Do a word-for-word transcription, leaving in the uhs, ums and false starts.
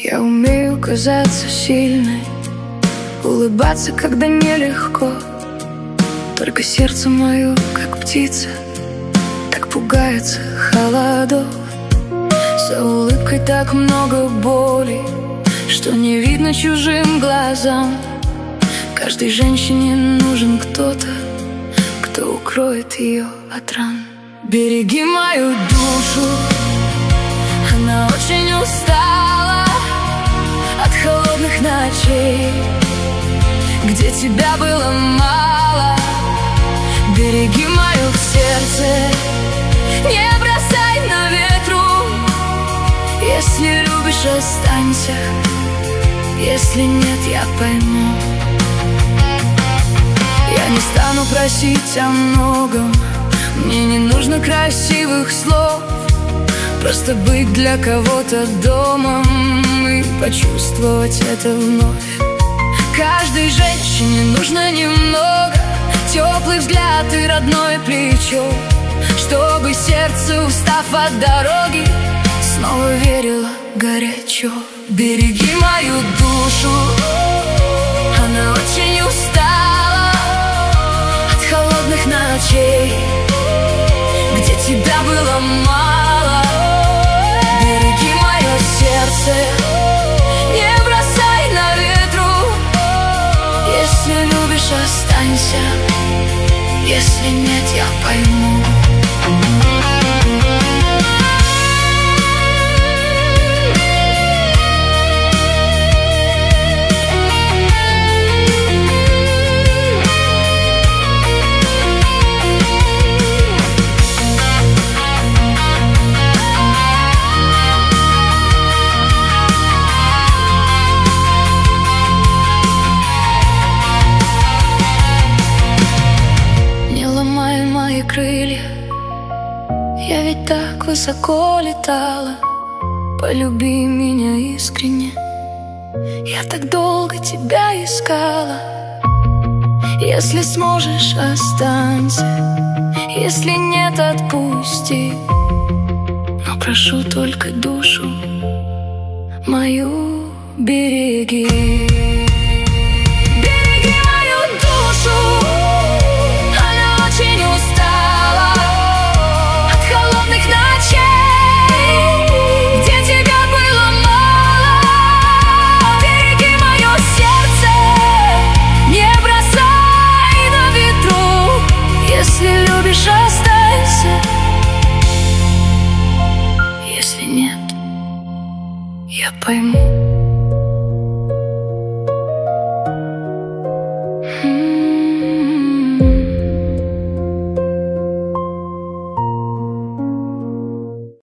Я умею казаться сильной, улыбаться, когда нелегко. Только сердце мое, как птица, так пугается холодов. За улыбкой так много боли, что не видно чужим глазам. Каждой женщине нужен кто-то, кто укроет ее от ран. Береги мою душу, она очень устала от холодных ночей, где тебя было мало. Береги мое сердце, не бросай на ветру. Если любишь, останься, если нет, я пойму. Я не стану просить о многом, мне не нужно красивых слов. Просто быть для кого-то домом и почувствовать это вновь. Каждой женщине нужно немного, теплый взгляд и родное плечо, чтобы сердце, устав от дороги, снова верило горячо. Береги мою душу, она очень устала от холодных ночей, где тебя было мало. Береги мое сердце, не бросай на ветру. Если любишь, останься, если нет, я пойму. Крылья, я ведь так высоко летала. Полюби меня искренне, я так долго тебя искала. Если сможешь, останься, если нет, отпусти. Но прошу только душу мою береги. Береги мою душу, она очень устала от холодных ночей, где тебя было мало. Береги мое сердце, не бросай на ветру. Если любишь, останься, если нет, я пойму.